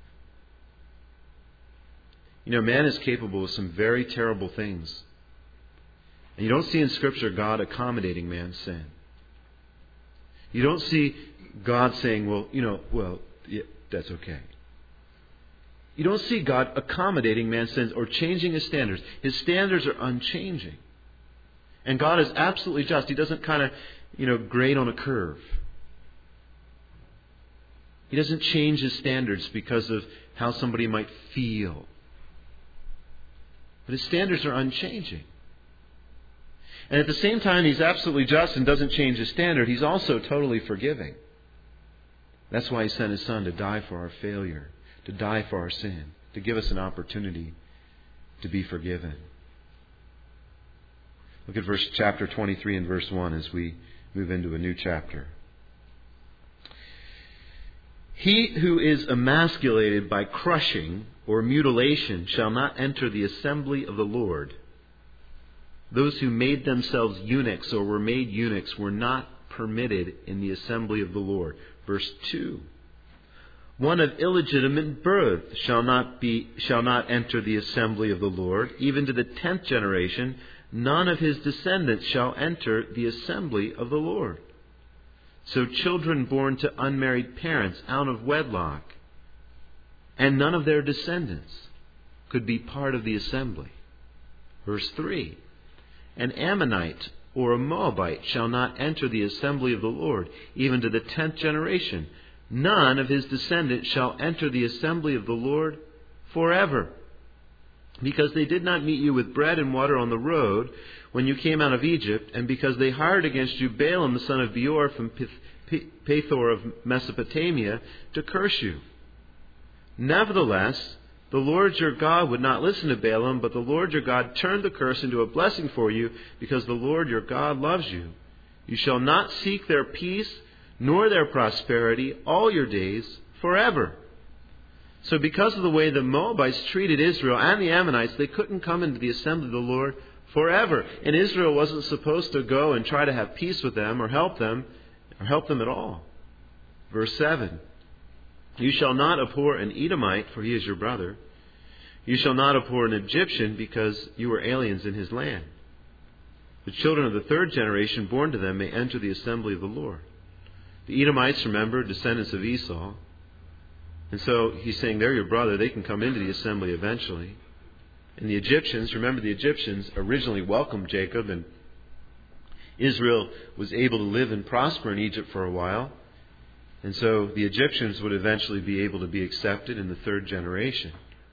You know, man is capable of some very terrible things. And you don't see in Scripture God accommodating man's sin. You don't see God saying, yeah, that's okay. You don't see God accommodating man's sins or changing His standards. His standards are unchanging. And God is absolutely just. He doesn't kind of, grade on a curve. He doesn't change His standards because of how somebody might feel. But His standards are unchanging. And at the same time, He's absolutely just and doesn't change His standard. He's also totally forgiving. That's why He sent His Son to die for our failure, to die for our sin, to give us an opportunity to be forgiven. Look at chapter 23 and verse 1 as we move into a new chapter. "He who is emasculated by crushing or mutilation shall not enter the assembly of the Lord. Those who made themselves eunuchs or were made eunuchs were not permitted in the assembly of the Lord." Verse 2. "One of illegitimate birth shall not enter the assembly of the Lord. Even to the 10th generation, none of his descendants shall enter the assembly of the Lord. So children born to unmarried parents out of wedlock, and none of their descendants could be part of the assembly." Verse 3. "An Ammonite or a Moabite shall not enter the assembly of the Lord, even to the 10th generation. None of his descendants shall enter the assembly of the Lord forever. Because they did not meet you with bread and water on the road when you came out of Egypt, and because they hired against you Balaam the son of Beor from Pethor of Mesopotamia to curse you. Nevertheless, the Lord your God would not listen to Balaam, but the Lord your God turned the curse into a blessing for you, because the Lord your God loves you. You shall not seek their peace nor their prosperity all your days forever." So because of the way the Moabites treated Israel and the Ammonites, they couldn't come into the assembly of the Lord forever. And Israel wasn't supposed to go and try to have peace with them or help them at all. Verse 7. "You shall not abhor an Edomite, for he is your brother. You shall not abhor an Egyptian, because you were aliens in his land. The children of the 3rd generation born to them may enter the assembly of the Lord." The Edomites, remember, descendants of Esau. And so he's saying they're your brother. They can come into the assembly eventually. And the Egyptians, remember, the Egyptians originally welcomed Jacob, and Israel was able to live and prosper in Egypt for a while. And so the Egyptians would eventually be able to be accepted in the 3rd generation.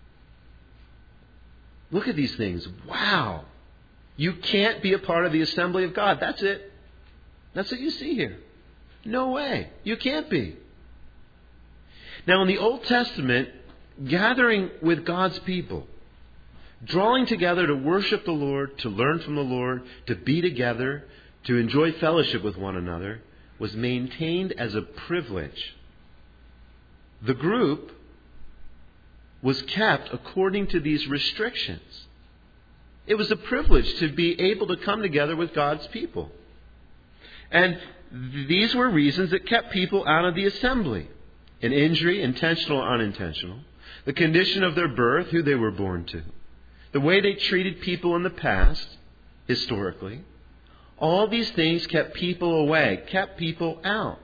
Look at these things. Wow. You can't be a part of the assembly of God. That's it. That's what you see here. No way. You can't be. Now, in the Old Testament, gathering with God's people, drawing together to worship the Lord, to learn from the Lord, to be together, to enjoy fellowship with one another, was maintained as a privilege. The group was kept according to these restrictions. It was a privilege to be able to come together with God's people. And these were reasons that kept people out of the assembly. An injury, intentional or unintentional. The condition of their birth, who they were born to. The way they treated people in the past, historically. All these things kept people away, kept people out.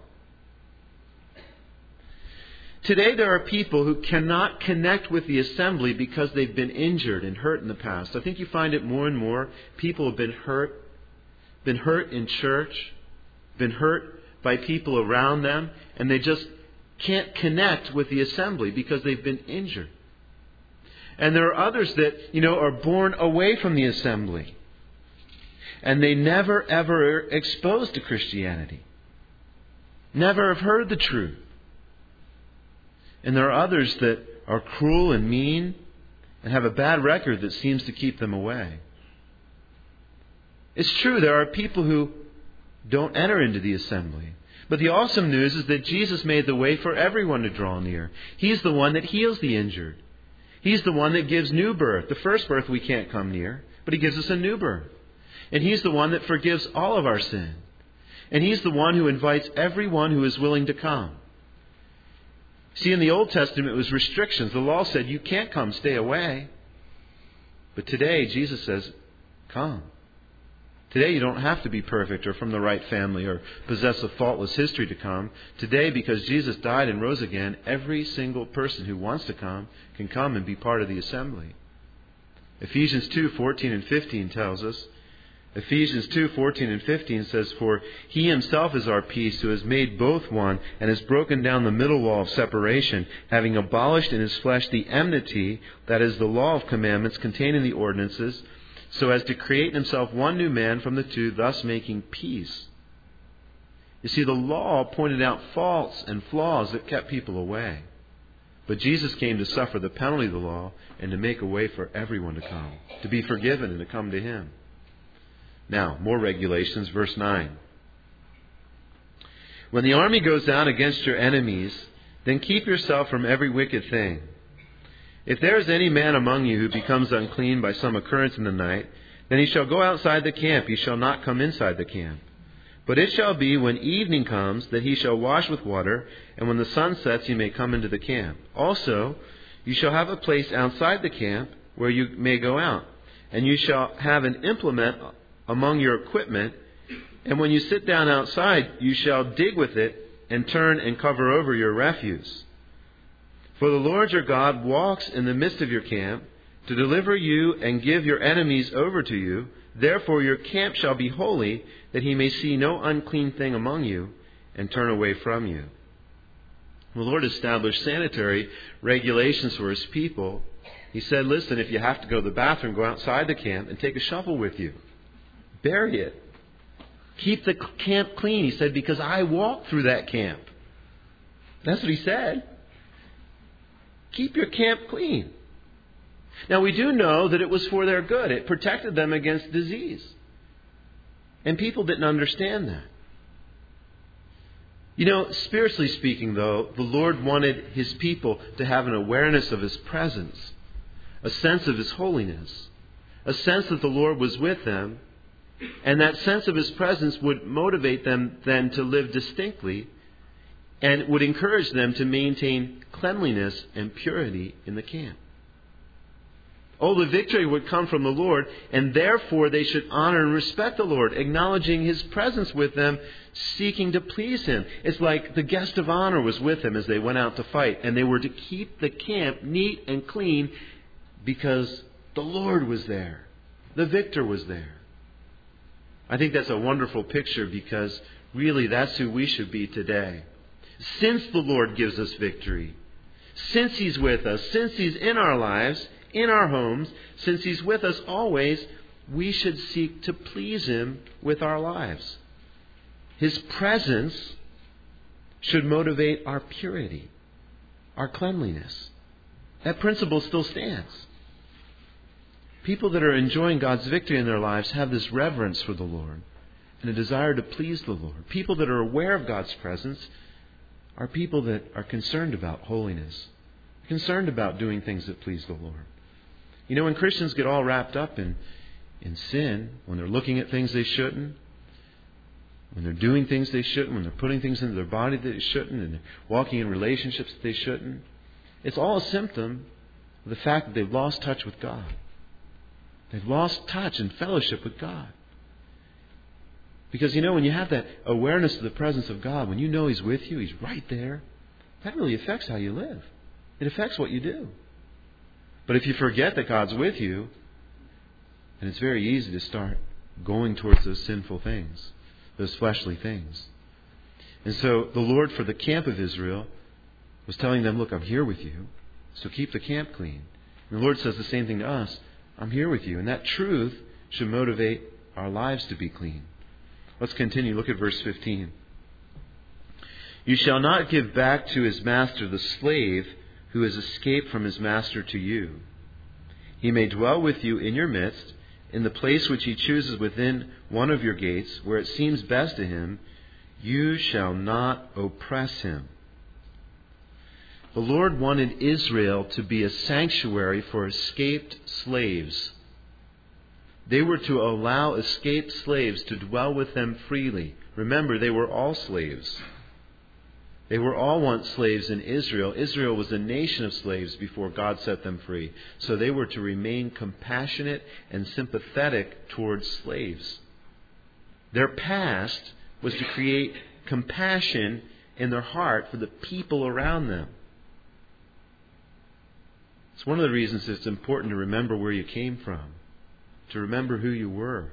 Today there are people who cannot connect with the assembly because they've been injured and hurt in the past. I think you find it more and more. People have been hurt in church, been hurt by people around them, and they just can't connect with the assembly because they've been injured. And there are others that, are born away from the assembly. And they never, ever are exposed to Christianity. Never have heard the truth. And there are others that are cruel and mean and have a bad record that seems to keep them away. It's true, there are people who don't enter into the assembly. But the awesome news is that Jesus made the way for everyone to draw near. He's the one that heals the injured. He's the one that gives new birth. The first birth we can't come near, but He gives us a new birth. And He's the one that forgives all of our sin. And He's the one who invites everyone who is willing to come. See, in the Old Testament, it was restrictions. The law said, you can't come, stay away. But today, Jesus says, come. Today, you don't have to be perfect or from the right family or possess a faultless history to come. Today, because Jesus died and rose again, every single person who wants to come can come and be part of the assembly. Ephesians 2:14 and 15 tells us, Ephesians 2:14 and 15 says, for He Himself is our peace, who has made both one, and has broken down the middle wall of separation, having abolished in His flesh the enmity, that is, the law of commandments contained in the ordinances, so as to create in Himself one new man from the two, thus making peace. You see, the law pointed out faults and flaws that kept people away. But Jesus came to suffer the penalty of the law and to make a way for everyone to come, to be forgiven and to come to Him. Now, more regulations, verse 9. When the army goes down against your enemies, then keep yourself from every wicked thing. If there is any man among you who becomes unclean by some occurrence in the night, then he shall go outside the camp, he shall not come inside the camp. But it shall be when evening comes that he shall wash with water, and when the sun sets he may come into the camp. Also, you shall have a place outside the camp where you may go out, and you shall have an implement among your equipment, and when you sit down outside, you shall dig with it and turn and cover over your refuse. For the Lord your God walks in the midst of your camp to deliver you and give your enemies over to you. Therefore your camp shall be holy, that He may see no unclean thing among you and turn away from you. The Lord established sanitary regulations for His people. He said, listen, if you have to go to the bathroom, go outside the camp and take a shovel with you. Bury it. Keep the camp clean. He said, because I walked through that camp. That's what He said. Keep your camp clean. Now, we do know that it was for their good. It protected them against disease. And people didn't understand that. Spiritually speaking, though, the Lord wanted His people to have an awareness of His presence, a sense of His holiness, a sense that the Lord was with them, and that sense of His presence would motivate them then to live distinctly and would encourage them to maintain cleanliness and purity in the camp. Oh, the victory would come from the Lord, and therefore they should honor and respect the Lord, acknowledging His presence with them, seeking to please Him. It's like the guest of honor was with them as they went out to fight, and they were to keep the camp neat and clean because the Lord was there. The victor was there. I think that's a wonderful picture because really that's who we should be today. Since the Lord gives us victory, since He's with us, since He's in our lives, in our homes, since He's with us always, we should seek to please Him with our lives. His presence should motivate our purity, our cleanliness. That principle still stands. People that are enjoying God's victory in their lives have this reverence for the Lord and a desire to please the Lord. People that are aware of God's presence are people that are concerned about holiness, concerned about doing things that please the Lord. When Christians get all wrapped up in sin, when they're looking at things they shouldn't, when they're doing things they shouldn't, when they're putting things into their body that they shouldn't, and they're walking in relationships that they shouldn't, it's all a symptom of the fact that they've lost touch with God. They've lost touch and fellowship with God. Because, when you have that awareness of the presence of God, when you know He's with you, He's right there, that really affects how you live. It affects what you do. But if you forget that God's with you, then it's very easy to start going towards those sinful things, those fleshly things. And so the Lord, for the camp of Israel, was telling them, look, I'm here with you, so keep the camp clean. And the Lord says the same thing to us. I'm here with you. And that truth should motivate our lives to be clean. Let's continue. Look at verse 15. You shall not give back to his master the slave who has escaped from his master to you. He may dwell with you in your midst, in the place which he chooses within one of your gates, where it seems best to him. You shall not oppress him. The Lord wanted Israel to be a sanctuary for escaped slaves. They were to allow escaped slaves to dwell with them freely. Remember, they were all slaves. They were all once slaves in Israel. Israel was a nation of slaves before God set them free. So they were to remain compassionate and sympathetic towards slaves. Their past was to create compassion in their heart for the people around them. It's one of the reasons it's important to remember where you came from, to remember who you were.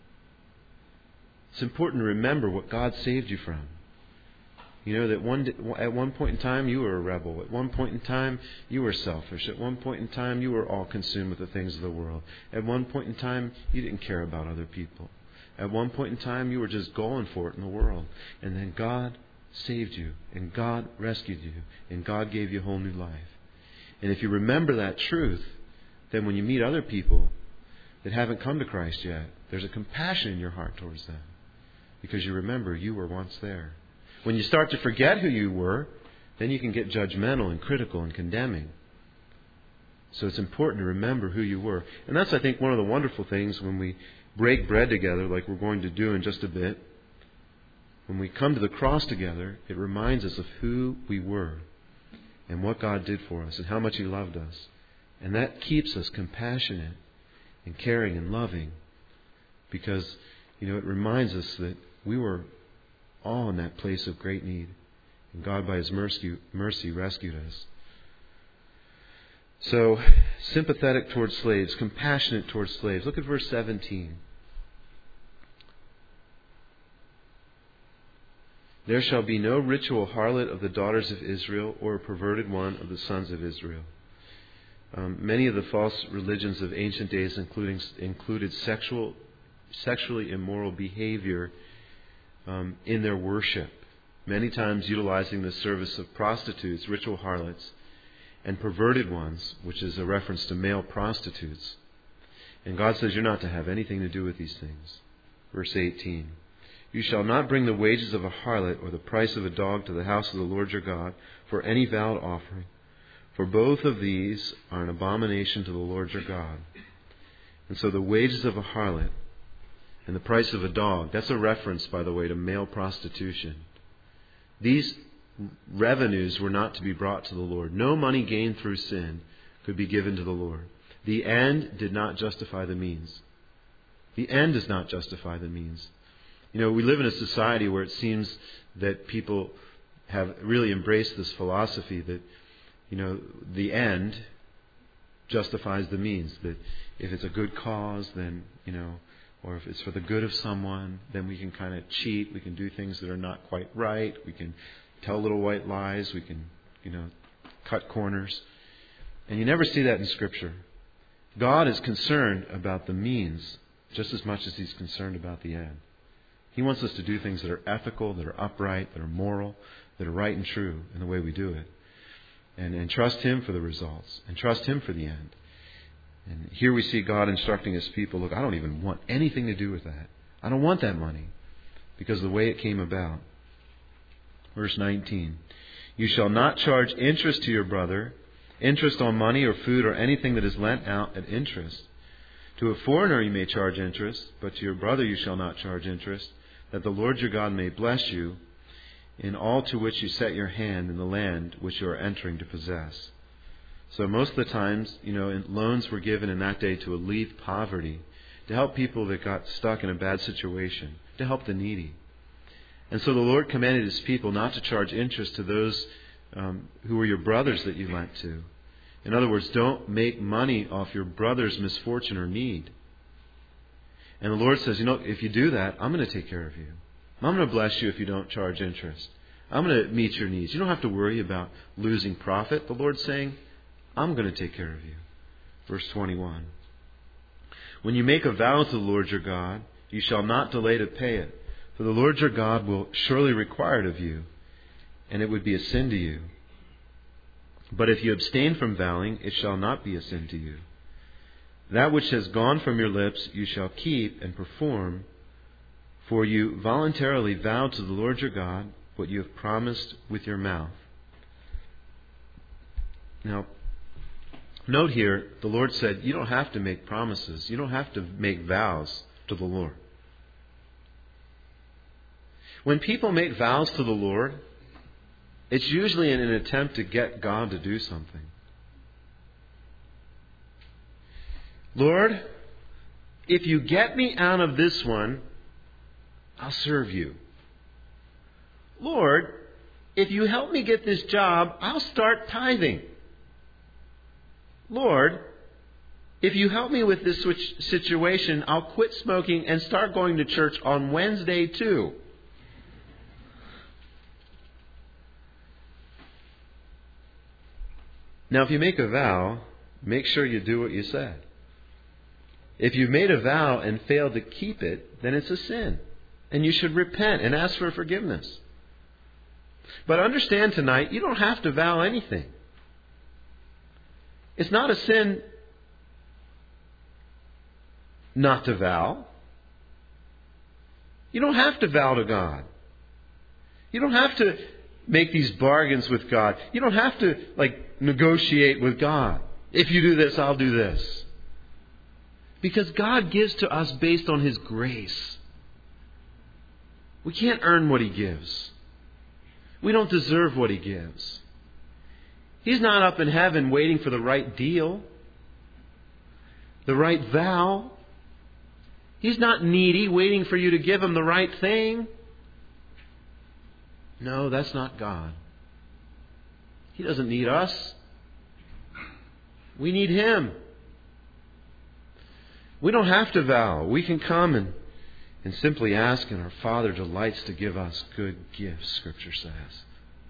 It's important to remember what God saved you from. You know that at one point in time you were a rebel. At one point in time you were selfish. At one point in time you were all consumed with the things of the world. At one point in time you didn't care about other people. At one point in time you were just going for it in the world. And then God saved you. And God rescued you. And God gave you a whole new life. And if you remember that truth, then when you meet other people that haven't come to Christ yet, there's a compassion in your heart towards them. Because you remember you were once there. When you start to forget who you were, then you can get judgmental and critical and condemning. So it's important to remember who you were. And that's, I think, one of the wonderful things when we break bread together, like we're going to do in just a bit. When we come to the cross together, it reminds us of who we were and what God did for us and how much He loved us. And that keeps us compassionate and caring and loving because, it reminds us that we were all in that place of great need. And God, by His mercy, rescued us. So, sympathetic towards slaves, compassionate towards slaves. Look at verse 17. There shall be no ritual harlot of the daughters of Israel, or a perverted one of the sons of Israel. Many of the false religions of ancient days included sexually immoral behavior in their worship, many times utilizing the service of prostitutes, ritual harlots, and perverted ones, which is a reference to male prostitutes. And God says you're not to have anything to do with these things. Verse 18, you shall not bring the wages of a harlot or the price of a dog to the house of the Lord your God for any vowed offering, for both of these are an abomination to the Lord your God. And so the wages of a harlot and the price of a dog, that's a reference, by the way, to male prostitution. These revenues were not to be brought to the Lord. No money gained through sin could be given to the Lord. The end did not justify the means. The end does not justify the means. We live in a society where it seems that people have really embraced this philosophy that, the end justifies the means. That if it's a good cause, then, or if it's for the good of someone, then we can kind of cheat. We can do things that are not quite right. We can tell little white lies. We can, cut corners. And you never see that in Scripture. God is concerned about the means just as much as He's concerned about the end. He wants us to do things that are ethical, that are upright, that are moral, that are right and true in the way we do it. And trust Him for the results. And trust Him for the end. And here we see God instructing His people, look, I don't even want anything to do with that. I don't want that money because of the way it came about. Verse 19, you shall not charge interest to your brother, interest on money or food or anything that is lent out at interest. To a foreigner you may charge interest, but to your brother you shall not charge interest, that the Lord your God may bless you in all to which you set your hand in the land which you are entering to possess. So most of the times, loans were given in that day to alleviate poverty, to help people that got stuck in a bad situation, to help the needy. And so the Lord commanded His people not to charge interest to those who were your brothers that you lent to. In other words, don't make money off your brother's misfortune or need. And the Lord says, if you do that, I'm going to take care of you. I'm going to bless you if you don't charge interest. I'm going to meet your needs. You don't have to worry about losing profit. The Lord's saying, I'm going to take care of you. Verse 21. When you make a vow to the Lord your God, you shall not delay to pay it. For the Lord your God will surely require it of you, and it would be a sin to you. But if you abstain from vowing, it shall not be a sin to you. That which has gone from your lips you shall keep and perform, for you voluntarily vowed to the Lord your God what you have promised with your mouth. Now, note here, the Lord said, you don't have to make promises. You don't have to make vows to the Lord. When people make vows to the Lord, it's usually in an attempt to get God to do something. Lord, if you get me out of this one, I'll serve you. Lord, if you help me get this job, I'll start tithing. Lord, if you help me with this situation, I'll quit smoking and start going to church on Wednesday too. Now, if you make a vow, make sure you do what you said. If you've made a vow and failed to keep it, then it's a sin. And you should repent and ask for forgiveness. But understand tonight, you don't have to vow anything. It's not a sin not to vow. You don't have to vow to God. You don't have to make these bargains with God. You don't have to negotiate with God. If you do this, I'll do this. Because God gives to us based on His grace. We can't earn what He gives. We don't deserve what He gives. He's not up in heaven waiting for the right deal, the right vow. He's not needy waiting for you to give Him the right thing. No, that's not God. He doesn't need us. We need Him. We don't have to vow. We can come and simply ask, and our Father delights to give us good gifts, Scripture says.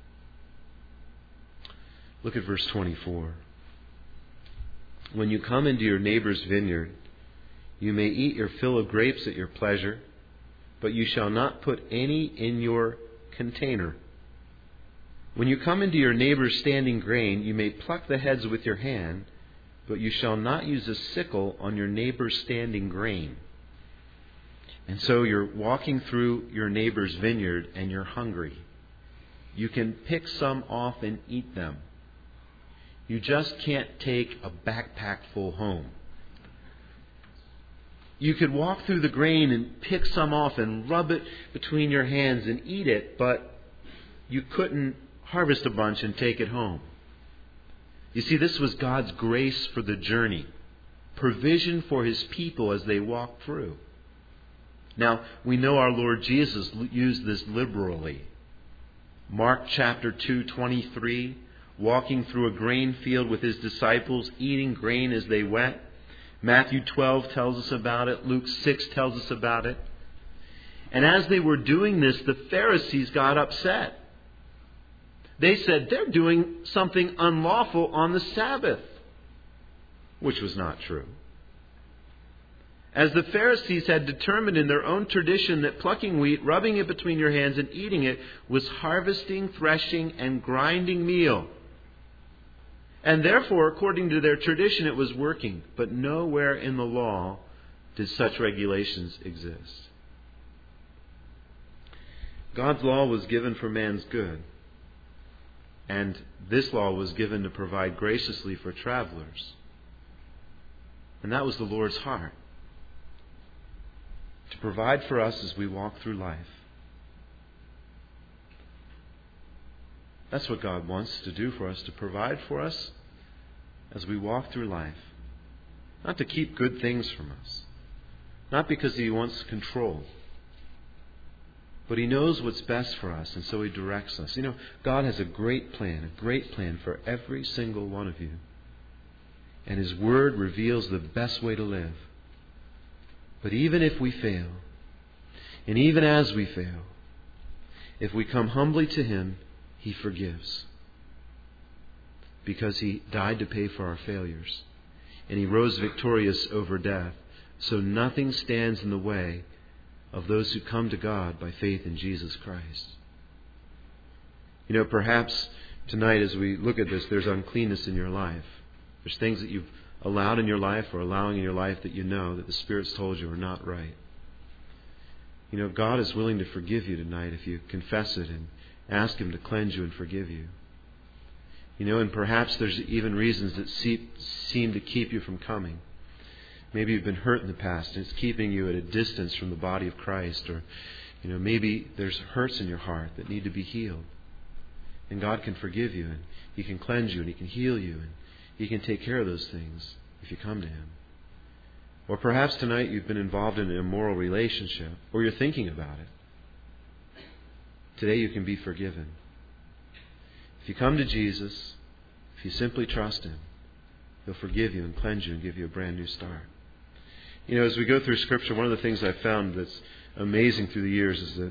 Look at verse 24. When you come into your neighbor's vineyard, you may eat your fill of grapes at your pleasure, but you shall not put any in your container. When you come into your neighbor's standing grain, you may pluck the heads with your hand, but you shall not use a sickle on your neighbor's standing grain. And so you're walking through your neighbor's vineyard and you're hungry. You can pick some off and eat them. You just can't take a backpack full home. You could walk through the grain and pick some off and rub it between your hands and eat it, but you couldn't harvest a bunch and take it home. You see, this was God's grace for the journey, provision for His people as they walked through. Now, we know our Lord Jesus used this liberally. Mark chapter 2:23, walking through a grain field with His disciples, eating grain as they went. Matthew 12 tells us about it. Luke 6 tells us about it. And as they were doing this, the Pharisees got upset. They said they're doing something unlawful on the Sabbath, which was not true. As the Pharisees had determined in their own tradition that plucking wheat, rubbing it between your hands and eating it was harvesting, threshing, and grinding meal. And therefore, according to their tradition, it was working. But nowhere in the law did such regulations exist. God's law was given for man's good. And this law was given to provide graciously for travelers. And that was the Lord's heart. To provide for us as we walk through life. That's what God wants to do for us, to provide for us as we walk through life. Not to keep good things from us. Not because He wants control. But He knows what's best for us, and so He directs us. You know, God has a great plan for every single one of you. And His Word reveals the best way to live. But even if we fail, and even as we fail, If we come humbly to Him, He forgives. Because He died to pay for our failures. And He rose victorious over death. So nothing stands in the way of those who come to God by faith in Jesus Christ. Perhaps tonight as we look at this, there's uncleanness in your life. There's things that you've allowed in your life or allowing in your life that you know that the Spirit's told you are not right. God is willing to forgive you tonight if you confess it and ask Him to cleanse you and forgive you. And perhaps there's even reasons that seem to keep you from coming. Maybe you've been hurt in the past and it's keeping you at a distance from the body of Christ. Or, maybe there's hurts in your heart that need to be healed. And God can forgive you and He can cleanse you and He can heal you and He can take care of those things if you come to Him. Or perhaps tonight you've been involved in an immoral relationship or you're thinking about it. Today you can be forgiven. If you come to Jesus, if you simply trust Him, He'll forgive you and cleanse you and give you a brand new start. As we go through Scripture, one of the things I've found that's amazing through the years is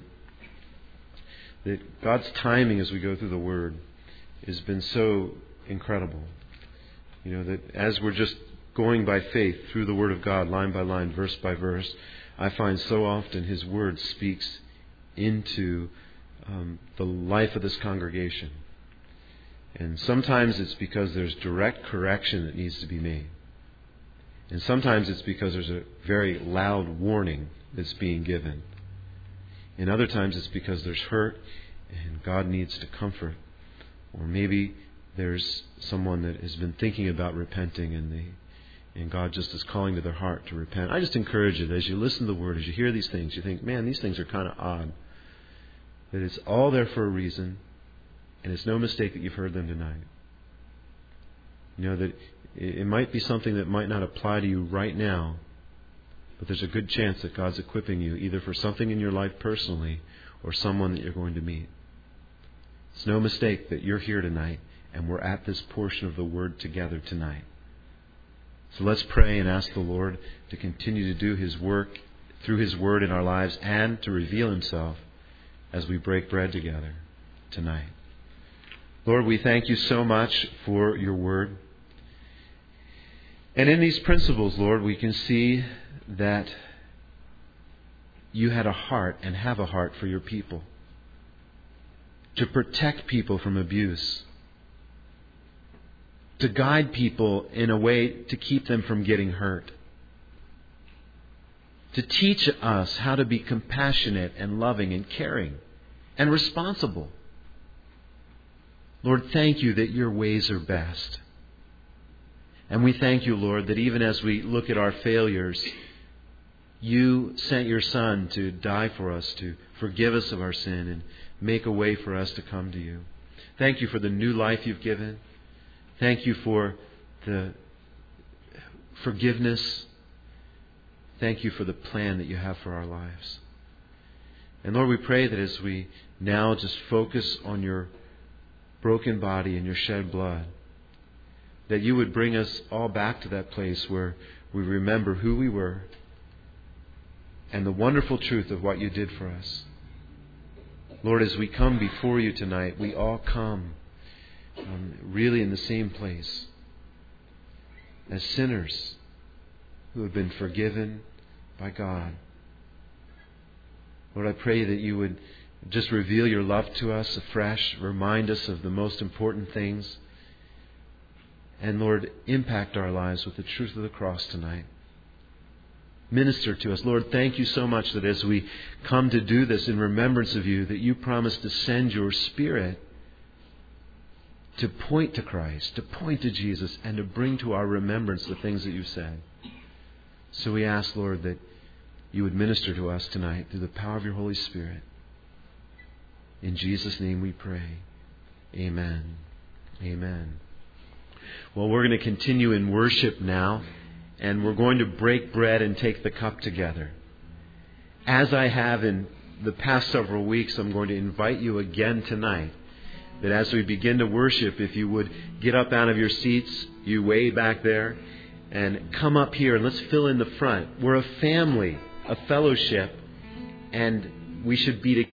that God's timing as we go through the Word has been so incredible. That as we're just going by faith through the Word of God, line by line, verse by verse, I find so often His Word speaks into the life of this congregation. And sometimes it's because there's direct correction that needs to be made. And sometimes it's because there's a very loud warning that's being given. And other times it's because there's hurt and God needs to comfort. Or maybe there's someone that has been thinking about repenting and God just is calling to their heart to repent. I just encourage you that as you listen to the Word, as you hear these things, you think, man, these things are kind of odd. That it's all there for a reason. And it's no mistake that you've heard them tonight. That it might be something that might not apply to you right now, but there's a good chance that God's equipping you either for something in your life personally or someone that you're going to meet. It's no mistake that you're here tonight and we're at this portion of the Word together tonight. So let's pray and ask the Lord to continue to do His work through His Word in our lives and to reveal Himself as we break bread together tonight. Lord, we thank You so much for Your Word. And in these principles, Lord, we can see that You had a heart and have a heart for Your people. To protect people from abuse. To guide people in a way to keep them from getting hurt. To teach us how to be compassionate and loving and caring and responsible. Lord, thank You that Your ways are best. And we thank You, Lord, that even as we look at our failures, You sent Your Son to die for us, to forgive us of our sin and make a way for us to come to You. Thank You for the new life You've given. Thank You for the forgiveness. Thank You for the plan that You have for our lives. And Lord, we pray that as we now just focus on Your broken body and Your shed blood, that You would bring us all back to that place where we remember who we were and the wonderful truth of what You did for us. Lord, as we come before You tonight, we all come really in the same place as sinners who have been forgiven by God. Lord, I pray that You would just reveal Your love to us afresh, remind us of the most important things, and Lord, impact our lives with the truth of the cross tonight. Minister to us. Lord, thank You so much that as we come to do this in remembrance of You, that You promised to send Your Spirit to point to Christ, to point to Jesus, and to bring to our remembrance the things that You've said. So we ask, Lord, that You would minister to us tonight through the power of Your Holy Spirit. In Jesus' name we pray. Amen. Amen. Well, we're going to continue in worship now, and we're going to break bread and take the cup together. As I have in the past several weeks, I'm going to invite you again tonight that as we begin to worship, if you would get up out of your seats, you way back there, and come up here and let's fill in the front. We're a family, a fellowship, and we should be together.